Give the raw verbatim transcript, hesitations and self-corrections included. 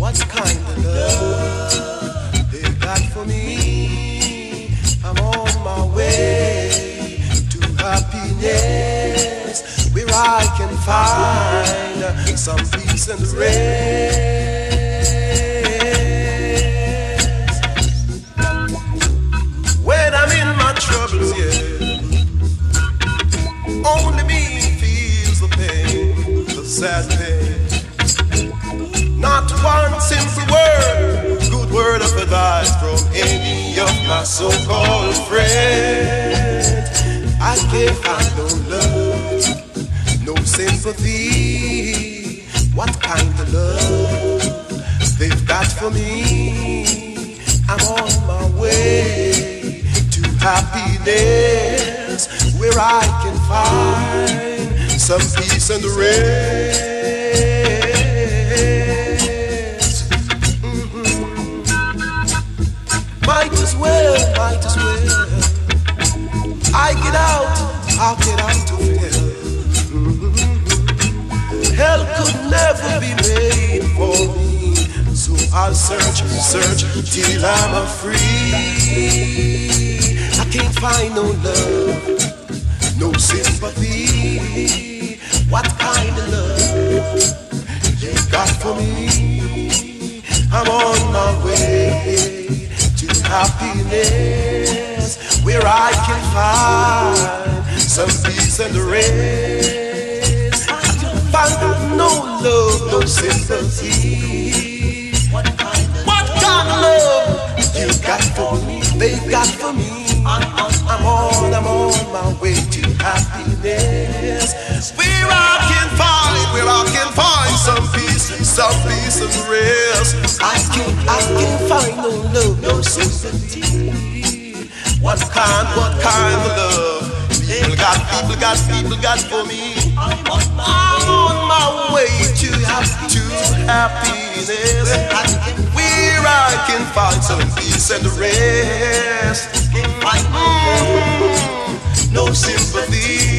what kind of love they got for me. I'm on my way to happiness, where I can find some peace and rest. When I'm in my troubles, yeah, only me feels the pain, the sad pain. Not one simple word, good word of advice from any of my so-called friends. I can't find no love, no sympathy. What kind of love they've got for me? I'm on my way to happiness, where I can find some peace and rest. Might as well, might as well. I get out, I'll get out of hell. Mm-hmm. Hell could never be made for me, so I'll search, search till I'm free. I can't find no love, no sympathy. What kind of love you got for me? I'm on my way to happiness, where I can find some peace and rest. I don't find no love, no sympathy. What kind of, what kind of love you got for me? They got for me. I'm on, I'm on my way to happiness, where I can find, where I can find some peace, some peace and rest. I can't, I can't find no love, no sympathy. What kind, what kind of love people got, people got, people got for me? I'm on my way to, to happiness, where I can find some peace and rest. Mm-hmm. No sympathy.